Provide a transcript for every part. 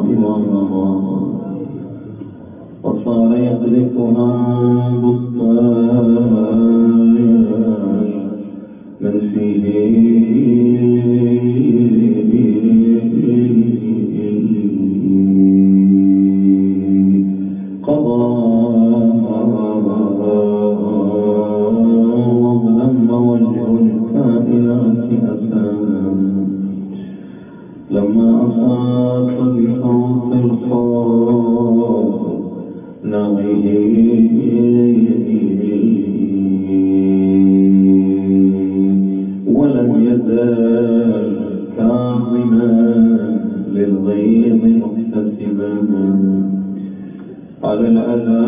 إماما، وصار يقذفها بالطاير من فيه قضى واظلم وجه الكائنات أسام، لما أصاب بصوت الخوف نعيه ولم يزال كاظما للغيظ محتسبا على الأذى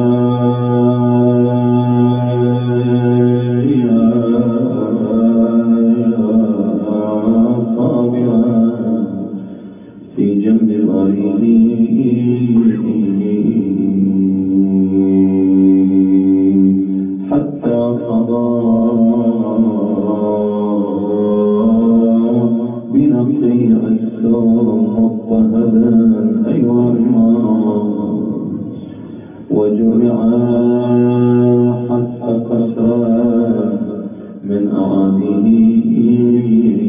صابرا في جنب ضريره حتى قضى بنقيع السوم مضطهدا أيها الإمام، وجرعا حتى كسرا من أعاديه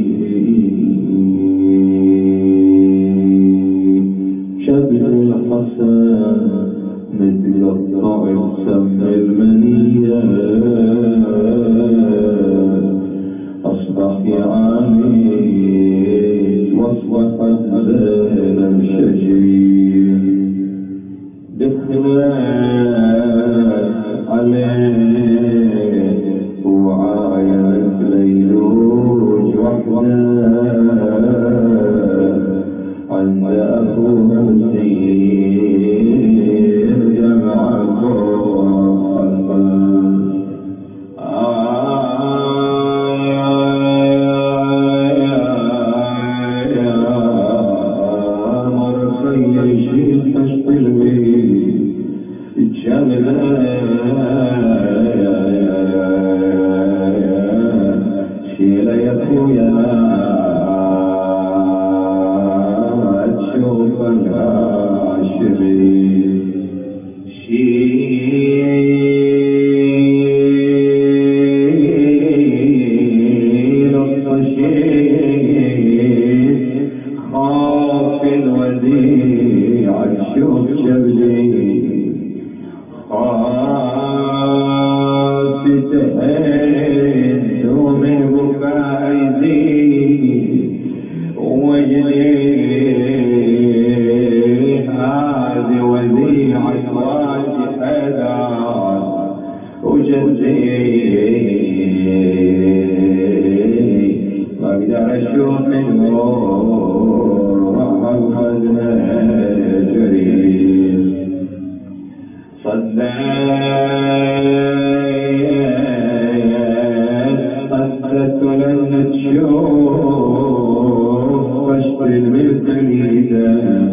شبل الحسن متقطع السم المنية أصبح يعاني واصبح زين الشجير دخلت عليه وعاينت ليلوج وحده عند أخوه سير دمعة خلقا مرخي يشيل فشق البيت الشغلة شيل يا خويا تشوف الهاشمي شيل الطشيل خاف الوديع تشوف شبلي خاف تهين من بكايزي وجدي هذه وديعة واجه حيدر وجدي ما اقدر اشوف الروح وخدنا جرير صدت لن تشوف فشل بالكليدة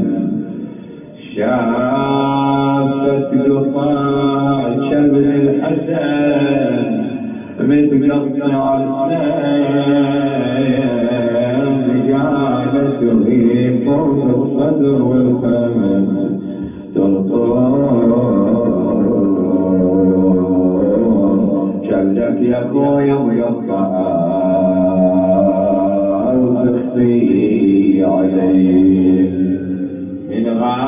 شافت قطاع شبل الحسن متقطع السيف قالت وهي فوق الصدر والفم ترطر شبلك يا خويا مقطعة وتخفي عليه من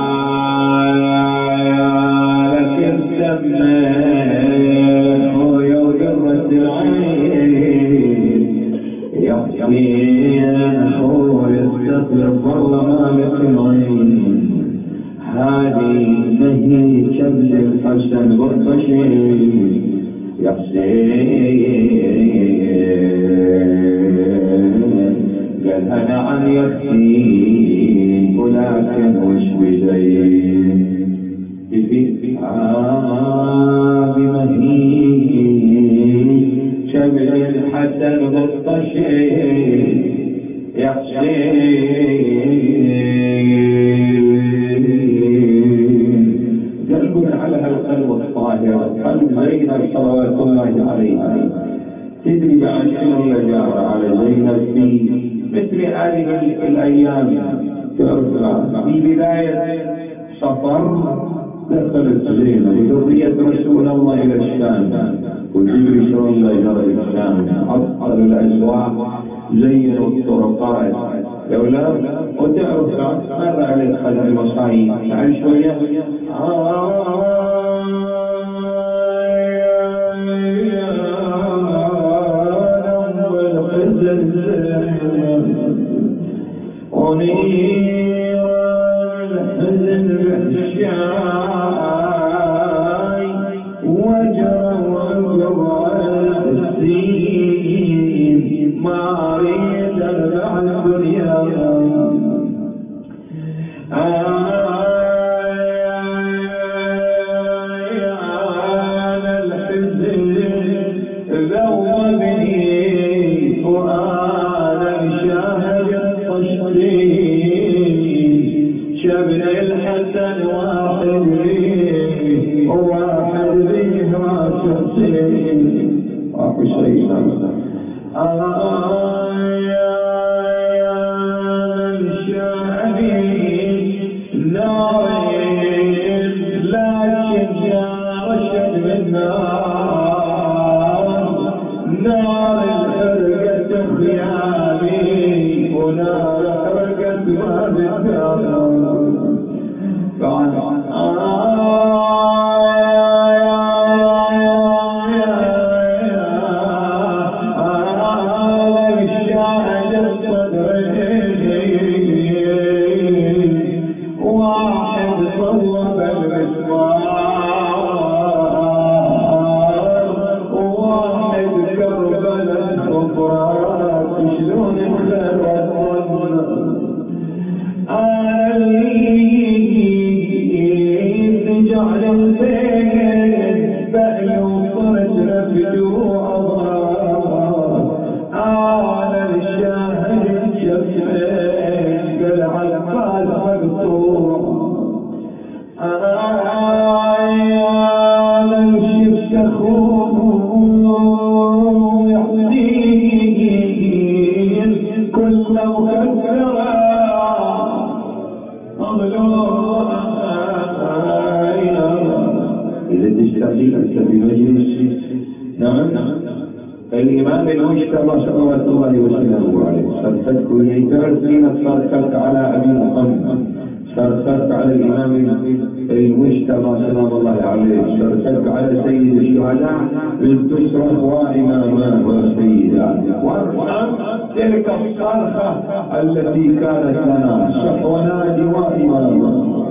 غالك السمة خويا وقرة العين يا حسين خويا استغفر والله مالك العين هذه نهي شبل الحسن بالطشيل يا حسين قالها نعم يا اختي ولكن وش بدي بمهيج شبل الحسن بالطشيل يا حسين قلب على هالقلب الطاهر قلب زينب صلوات الله عليها. تدري بعد شنو اللي جار على زينب في مثل هذه الأيام ترفع. في بداية صفر دخلت زينب وذرية رسول الله إلى الشام، وتدري شلون جرى الشام، عطلوا الأسواق، زينوا الطرقات دولة. وترفع مر عليك خلع المصايب، تعال شوية. ونير الحزن بحشاي وجرى عقب السين، ما اريد اربع الدنيا. انا الحزن ذوبني وانا الشاهد الطشتين، شبن الحسن واحد ليه وواحد ليه راس حسين وحسين. نار الحرقة خيامي ونار حرقة ما بالدار. الشاهد الصدرين واحد صوب المسمار وواحد كربلاء الصفرات، شلون الخير والظن. انا اللي جعل البيت بأل وصرت رفجوع ضرار. انا الشاهد الشفين قال عباس مقطوع. انا شفت اخوه يحزين كله مكسره إذا تشتهي أنت بمجلس. نعم. الإمام المجتبى صلوات الله وسلامه عليه صرخت كل تعرفين صرخت على أبي محمد، صرخت على الإمام المجتبى سلام الله عليه، صرخت على سيد الشهداء، تصرخ وإمامان وسيدات، وارحم تلك الصرخة التي كانت لنا، صح ونادي وإماما.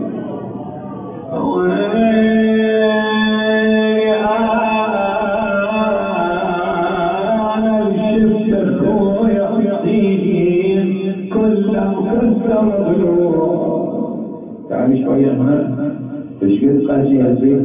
أنا شفت أخويا حسين كله مكسر ضلوع. تعال شوية هنا ايش قد قاسي البيت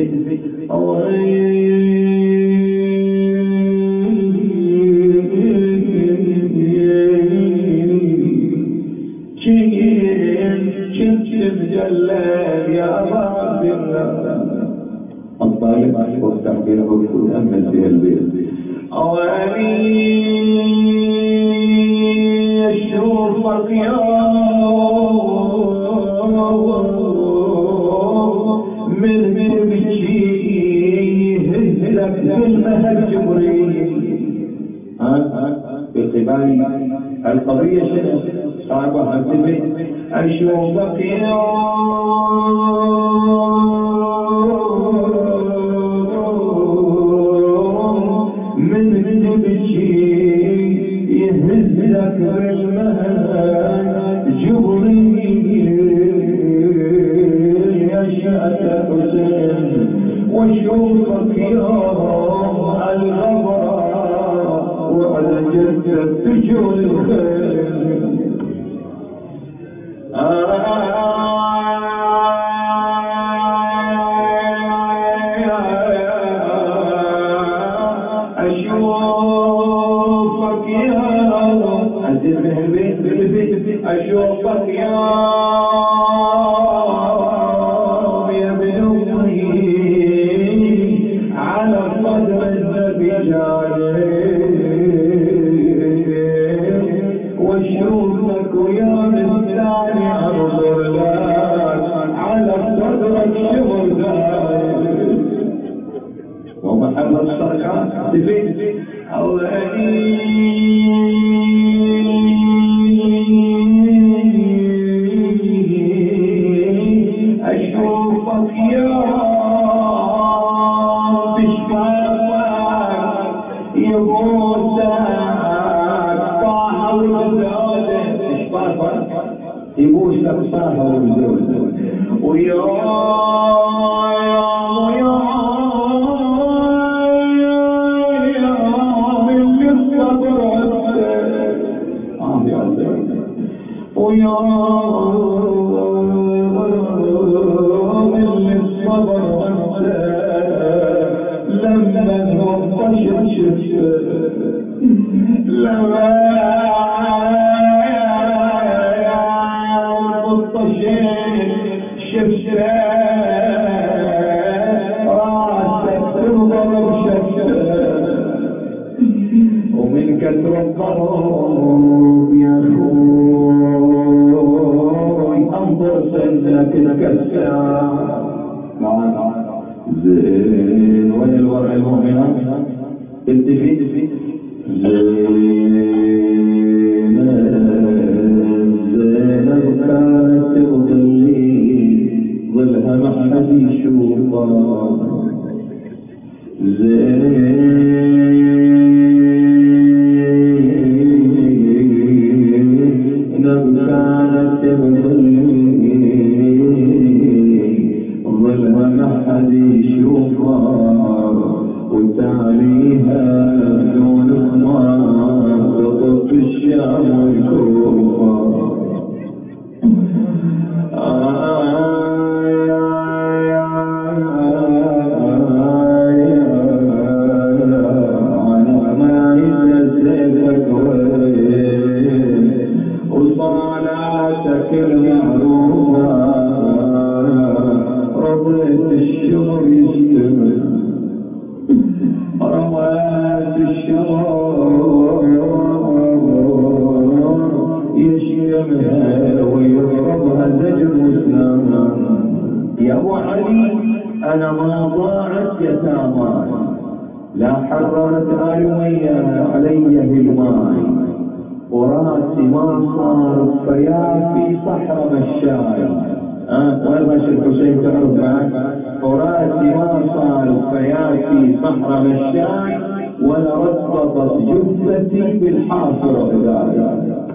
كنت مجلد يا أبا عبد الله. الطالب وافتح له وتأمل في البيت. أواني أشوفك يوم من تبكي يهزك بالمهد جبريل. بقبال القضية شنو صعبة هالتبي. أشوفك يوم من تبكي يهزك بالمهد جبريل يا شأت حسين. واشوفك يوم الغبراء وعلى جثة بجول الخيل. أشوفك يا عزيز من هالبيت أشوفك يا ابن أمي على صدر النبي جالس، واشوفك ويا الثاني التفت أشوفك يا بشفافك يبوسك طه وزوده بشفافك يبوسك طه وزوده ويا ويا من الصبر وانت لما نوطش شفت لما نوطشين شفت راسك تنضرب شفت ومن كثر الضرب يا اخوي انظر سنك تكسر زين وين الورع المؤمنة التفت زينب كانت تظلي ظلها ما حد يشوفها زينب كانت تظلي ظلها ما حد يشوفها وتعليها دون ما تطف الشام والكوفة وصلاتك المعروفة رضيت الشمر يشتمل رمات الشمر يشتمها ويضربها زجر وسلام يا ابو علي انا ما ضاعت يتاماي لا حرمت آل أمية علي هلماي وراسي ما صار فيافي صحر مشاي وين ماشي الحسين تعرف بعد وراسي ما صار فيافي صحر مشاي ولا رطبت جثتي بالحافر عداي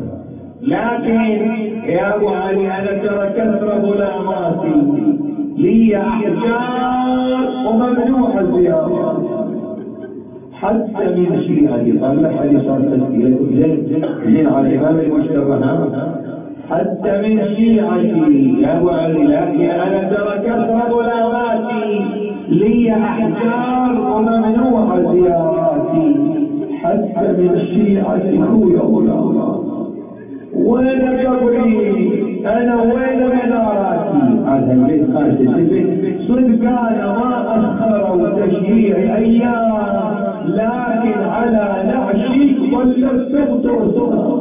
لكن يا ابو علي انا ترى كثر ظلاماتي لي احجار وممنوع الزيارة حتى من شيعتي طلع حديث صار تسكيلة زين على الإمام المجتبى حتى من شيعتي يا أبو علي لكن أنا ترى كثر ظلاماتي لي أحجار وممنوع زياراتي حتى من شيعتي خويا ظلامات وين قبري انا وين مناراتي هذا البيت قال تلتفت صدق انا ما اخروا تشييع الايام لكن على نعشي ظلت تغطر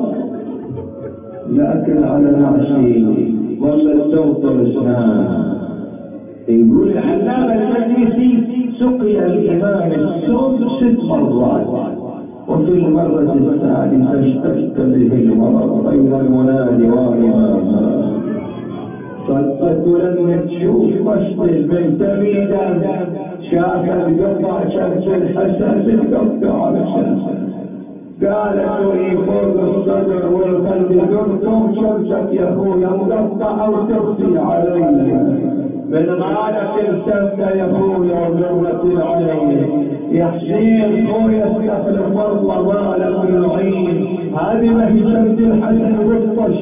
لكن على نعشي ظلت تغطر اسنان يقول العلامة المجلسي سقي الامام السم 6 مرات وفي المرة السادسة اشتد به المرض بين المنادي وإمامها صدت لما تشوف طشت المنتمي دم شافت قطع شمس الحسن تتقطع على الشمس قالت وهي فوق الصدر والقلب قرطم شمسك يا اخويا مقطعة وتخفي علي من غالك السمنة يا اخويا وقرة العين يا حسين خويا استخلف والله مالك يعين هذه ما هي شمس الحسن بالطش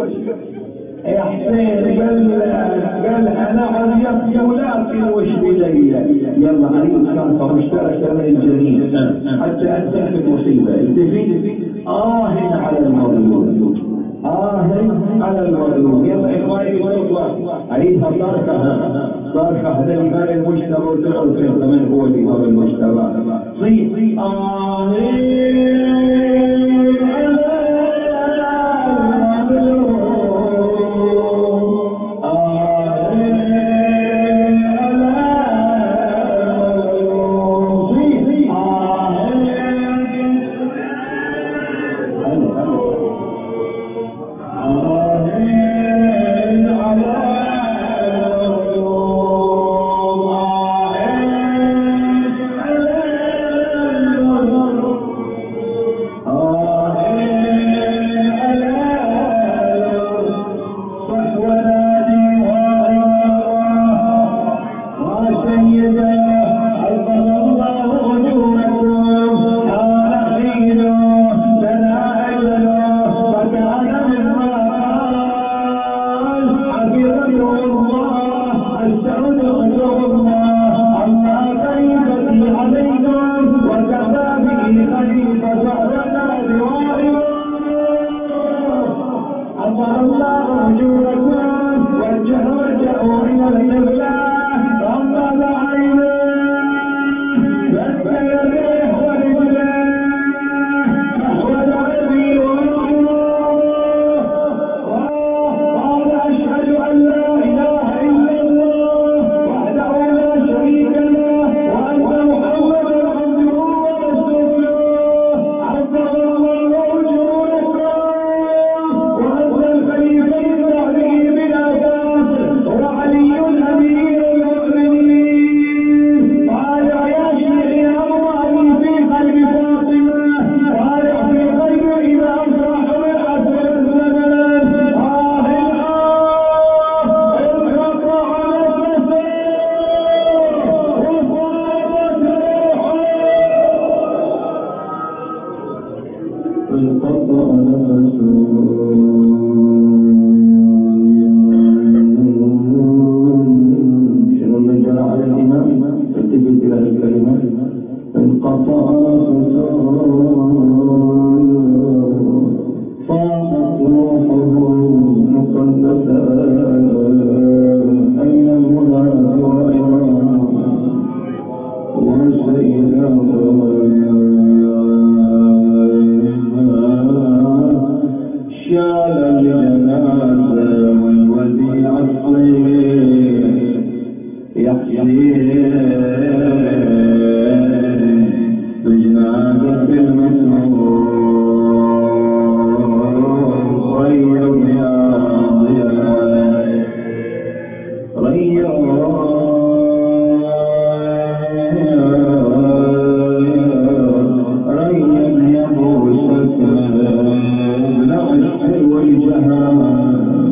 يا حسين قالها نعم يا اخي ولكن وش بدي يلا اريد كافة مشتركة من الجميع حتى انتهي في المصيبة التفت على المظلوم على المظلوم يلا اخواني بصوت واحد اريدها صارخة هذا الامام المجتبى وتعرف انت من هو الامام المجتبى صيح بجنازة المسموم ريض يا ريض ريض يا ابو سكن ابن عشق والجهان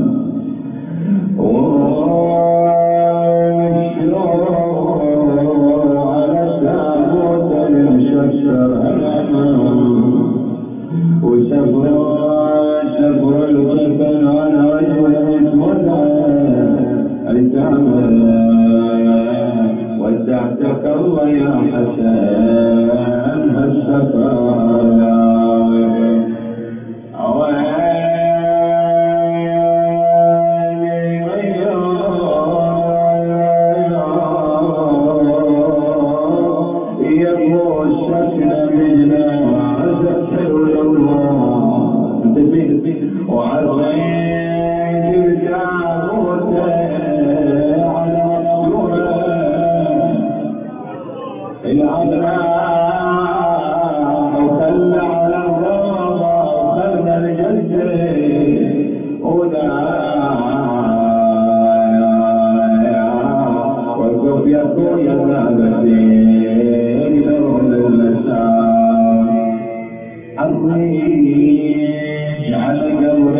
سفر الكفن وانا رجل مدعى ايتاما ودعتك الله يا حسن هالسفايا وعريت التابوت على مقصورة الأبناء وخلى على الروضة وخلى الجسد وقف يا خويا ذابتين لرد المساء الريش على قبر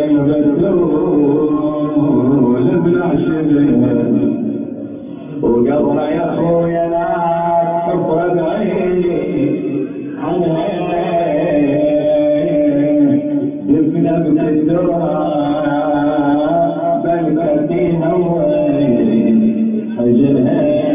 البتول ابن عشبه وقبر يا خويا لا تحفر بعيني دفنه بالتراب بالكتين حزنها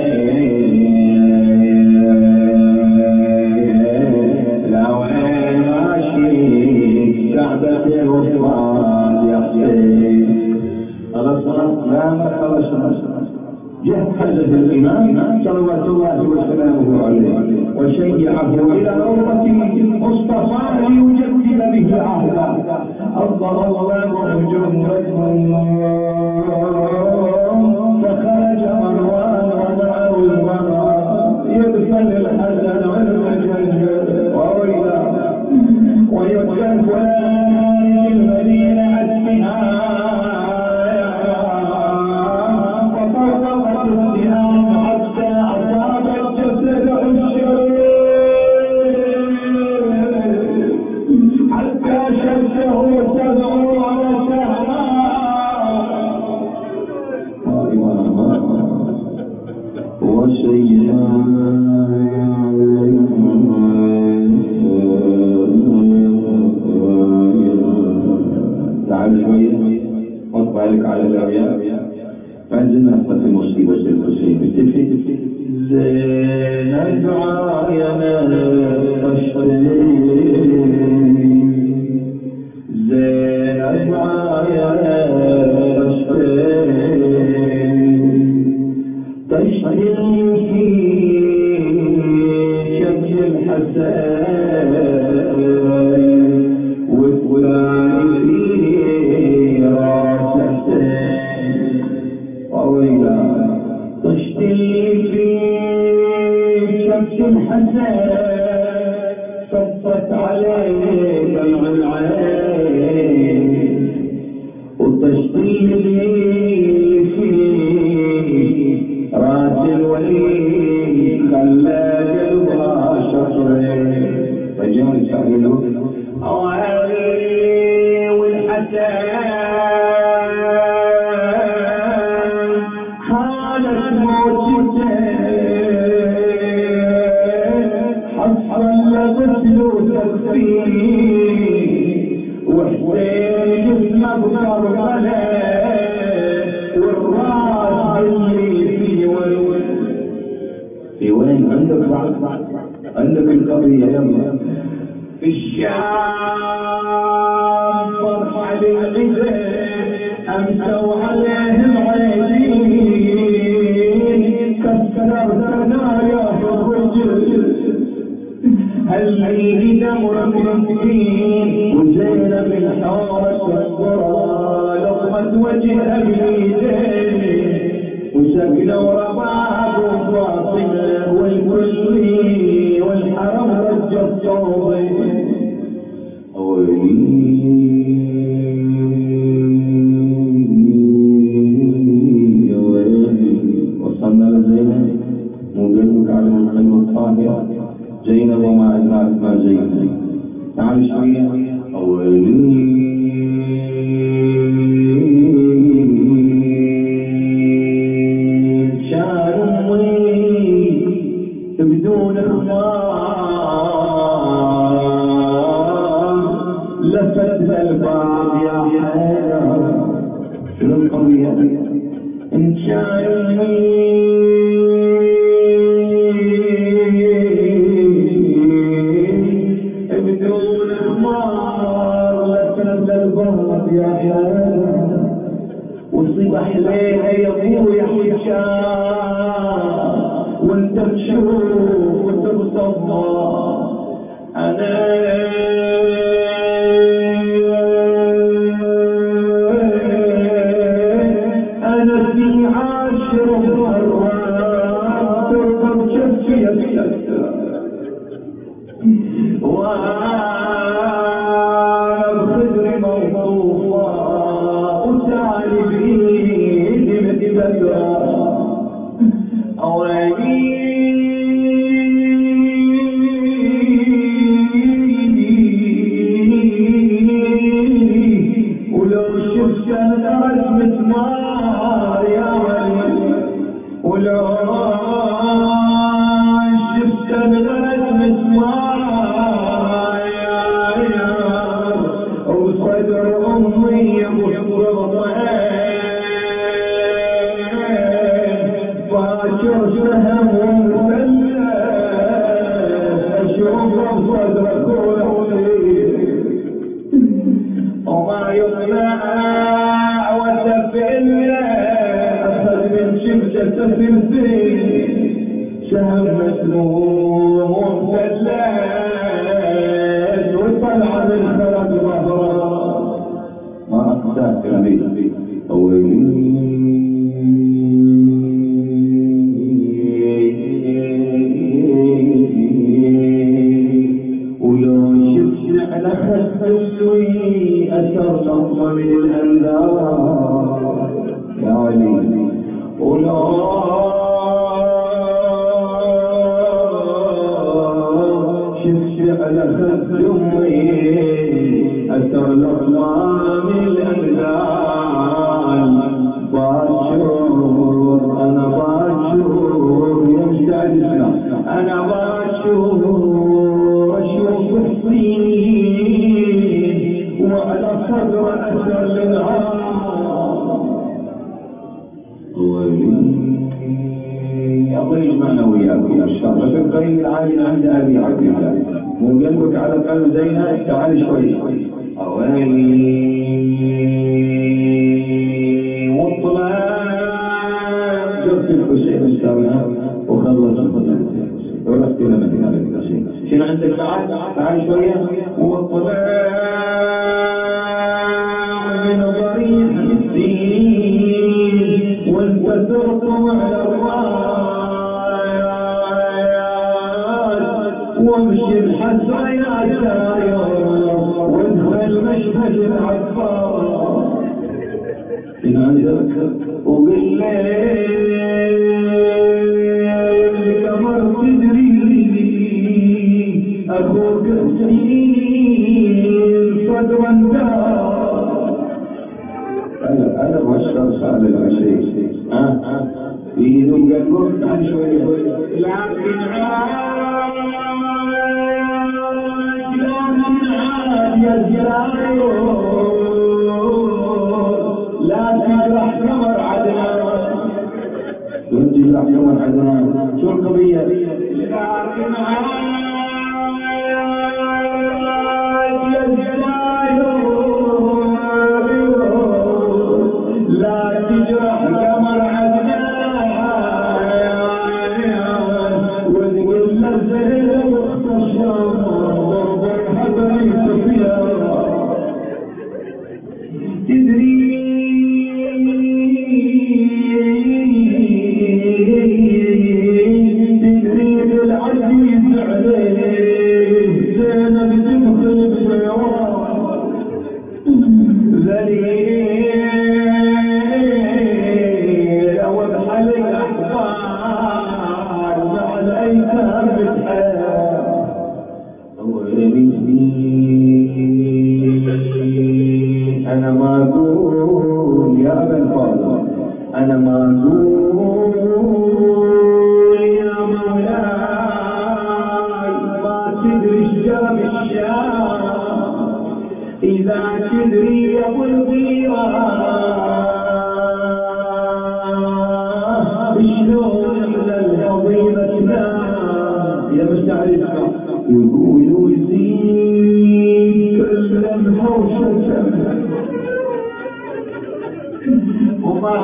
لا وين ماشي كعبة الوفاض يا حسين خلاص لا ما خلاص جهزه الإمام صلوات الله وسلامه عليه وشيعه إلى روضة مصطفى ليجدد به عهدا الله جمرتهم فخرج مروان ومعه البراء يدخل الحسن والمجد وويلا ويدخل فلان المدينة السهام فطرقت السهام حتى أصابت جسده الشريف حتى شده 70 سهما وسيئا تعال شوية حط بالك على الأبيات ما زلنا في مصيبة الحسين اتفق زينب عاينت طشتين زينب عاينت طشتين في شمس الحسن والثاني في راس حسين طويلة طشتين في شمس الحسن صفت عليه دمع العين وطشتين في راس الولي خلى قلبها شطرين رجال سعيدوا علي والحسن حالت موتته حصل غسله تكفيه وحسين جسمه بكربلاء والراس اللي في وين عندك بعد عندك القضية يلا في الشام فرحة للعزة أمسوا عليهم عيدين كسروا ثنايا الرجل هاللي دمر مسكين وزينب الحارة الصرى لقمة وجهها باليدين وسكنوا ربابهم والحرم رجت صوبي ويلي يا ويلي. وصلنا لزينب، مو قلبك على القلب الطاهر زينب وما أدراك ما زينب. تعال شوية ويلي بدون خمار لفتنا الباب يا حيدر. شنو القضية؟ إن كان بدون خمار لفتنا الباب يا حيدر. وصبح ليها يا ابويا حجاب وانت تشوف وتبصر. انا في عاشر مرات ترقب كفي وانا بخدري موصوفه وتالي بايدي متبدره. ولو شفت انغرس مسمار يا ولي، ولو شفت انغرس مسمار يا وصدر امي ابو باكر سهم ومثلث اشوفه بصدرك وما يطلع وتفله اخذ من شفته سلسل سهم مسموم ومثلث وطلع من خرج ظهره. ما اقساك حبيبي ولو شفت على خد امي اثر لطمه من الانذار يا علي. ولو شفت على خد امي اثر لطمه من الانذار. باشور انا باشور يا مستعد اسمع، انا باشور اشوف الصين وعلى صدر اثر الانهار. الله يجمعنا وياكم ان شاء الله في القريب العاجل عند ابي عبد الله. مو قلبك على قلب زينب؟ تعال شوي اويلي واطلع جبت الحسين السابع وخلص ورحت الى مدينه الحسين. شنو عندك بعد؟ تعال شويه واطلع من ضريح الدين وانت ترطم على الرايات وامشي الحسره يا ساير وادخل مشهد العفار. شنو عندك؟ وبالليل القمر تدري اخوك حسين صدرا دار. انا بشرت على الحسين يدوم قلبك عن شويه لكن عاد يا زراير لا تجرح قمر عدنان. شو تجرح قمر عدنان؟ شو القضيه؟ لكن عاد يا زراير لا تجرح قمر عدنان وتقول له زينب اخت الشام ضربها بني سفيان. تدري بالعدل أنا ما أقول يا أبا الفاضل، أنا ما أقول يا مولاي ما تدري شجاب الشام، إذا تدري يا أبو الغيرة شلون على الفضيلة تنام يا مستعرفة. يقولوا يزيد كلمها وشتم وما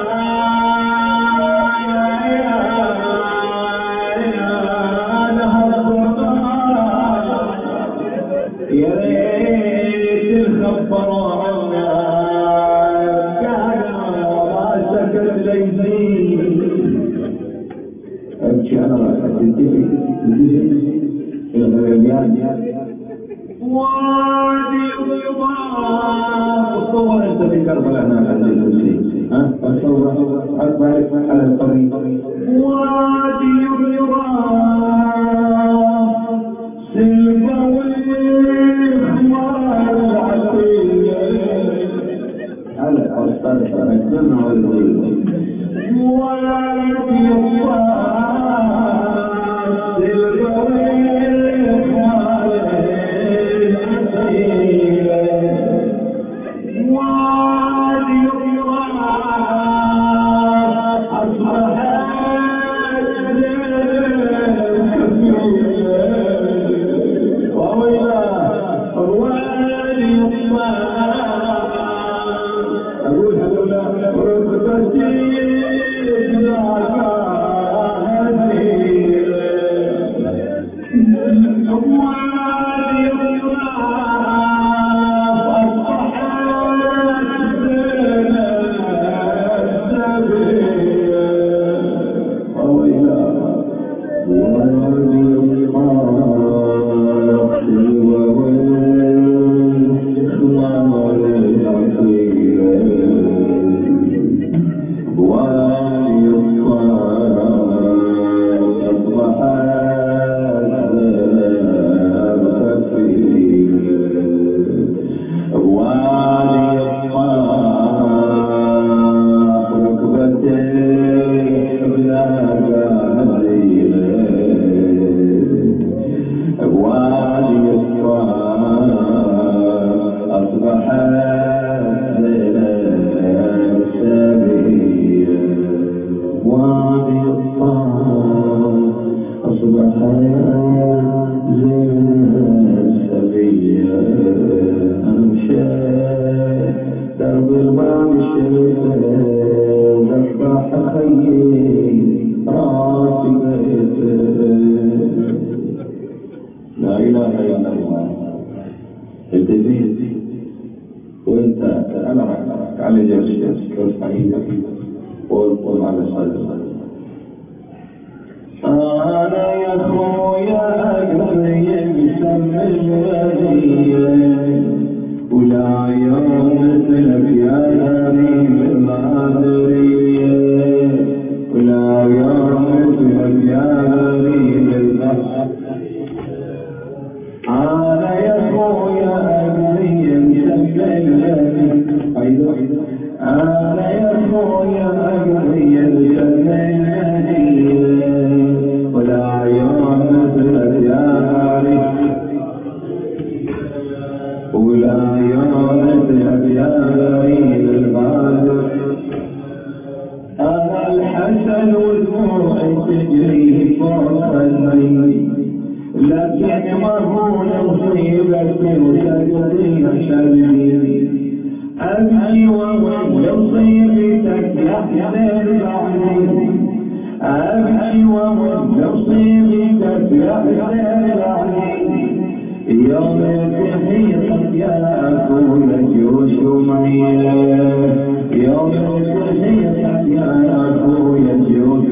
لها الضرار، يا ريت تخبروا عنا كان ما سكت ليزيد. ابكي انا راح تنتهي الغريان وادي الضباب. تصور انت في كربلاء هناك عند الحسين، تصور اكبر على الطريق وادي الضباب سلفة والاخوان العسية هلا استاذ اكبرنا والدين وادي الضباب سلفة والاخوان العسية وادي الضباب اصبحت وويلا وادي الضباب اقول هذولا ركبتي لا اله الا الله. التزيد وانت انا معك على جالس ارفع ايدك وقل على صدرك. انا يا خويا قلبي مسمى الوليه ولا يوم مثلك يا غريب الغادريه ولا يوم مثلك يا غريب الغادريه. انا يا خويا قلبي مسمى الوليه انا يا خويا قلبي مسمى الوليه ولا يوم مثلك يا غريب ولا يوم مثلك يا غريب الغادر. انا الحسن ودموعي تجري فوق خدي لكن ما هو مصيبتي وتقضي شربي ابكي ومن مصيبتك يا حسين بعدي ابكي ومن مصيبتك يا حسين بعدي يوم تحيطك يا اخويا جيوش ومية يوم تحيطك يا اخويا جيوش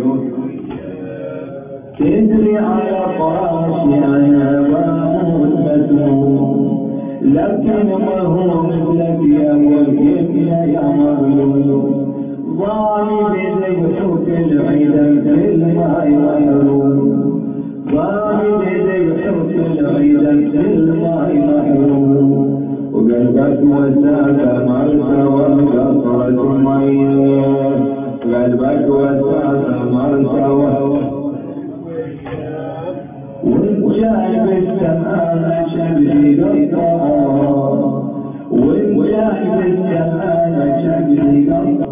تدري على فراشي انا بموت مسموم لكن ما هو مثلك يا واليمنى يا مظلوم ظالم ذبحك العيدا كل ما محروم ظالم ذبحك العيدا كل دربك وسافر مرسوه والجاي بالسماء شبلي قطار والجاي بالسماء شبلي قطار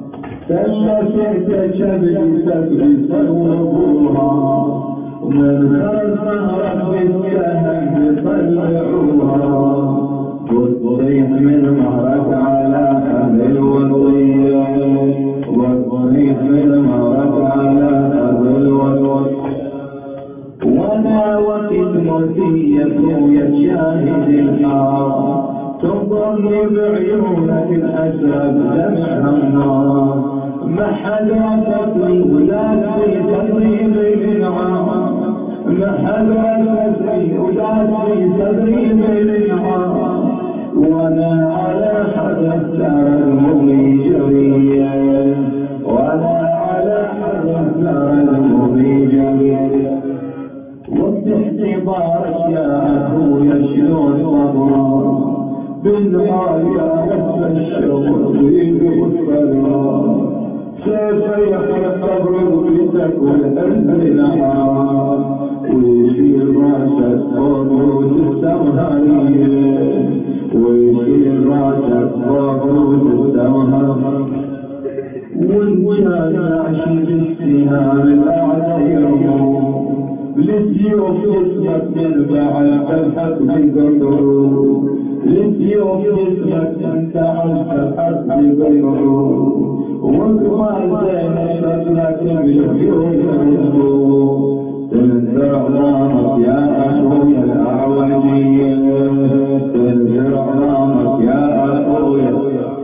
سلسلت شبلي سبلي صوبوها ومن خلفها بالسهم يطلعوها والطيح من مهرك على أهل الوصية والطيح من مهرك على أهل الوصية وانا وقت موتي يا اخويا الشاهد الحار تنظرني بعيونك الازرق دمعها النار ما حد رفضني وداس في صدري بالانعام ما حد رفضني وداس في صدري بالانعام وانا على حد الثرى دموعي جريه وانا على حد الثرى دموعي جريه وقت احتضارك يا اخويا شلون صبر بالنهار يا نفس الشوق ضيق الصلاة سيف يحرق قبر بيتك والحزن نهار ويشيل راسك فوق روس السمهرية ويشيل راسك فوق روس السمهرية وان كان عاشي بالسهام الاعدى يرمون للسيوف جسمك من بعد تلحق بقطره للسيوف جسمك من بعد تلحق بقطره وقمال زين صدرك بالخيول يرمون تنزر عظامك يا اخويا الاعوجية تنزر عظامك يا اخويا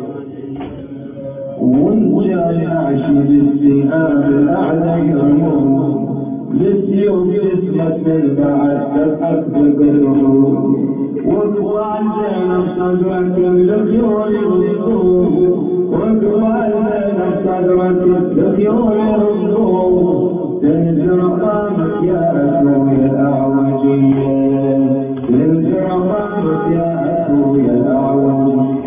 وان كان عاشي بالسهام الاعدى يرمون للسيوف جسمك من بعد تلحق بقطره وقبال زينب صدرك بالخيول يرمون وقبال زينب صدرك بالخيول يرمون تنزر عظامك يا اخويا الاعوجية تنزر عظامك يا اخويا الاعوجية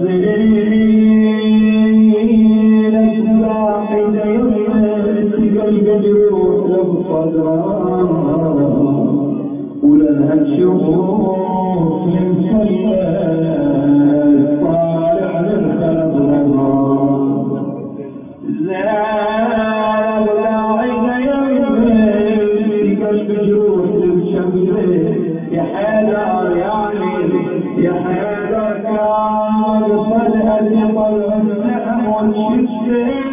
زينب قاعدة يمسك الجروح بصدرها ولنها تشوف المسلس طالع من خلف ظهرها زينب قاعدة يمسك الجروح للشمس يا حيدر يا حيدر كان طلعت طلع السهم والشفه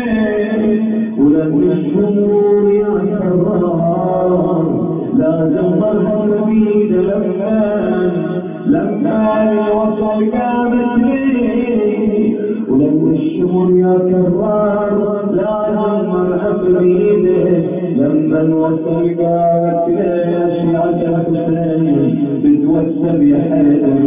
ولم الشمور يا كرار لازم مرهم بيد لما وصل قامت لي ولم الشمور يا كرار لازم مرهم بيده لما وصل قامت لي شيعة الحسين بتوسم يا حيدر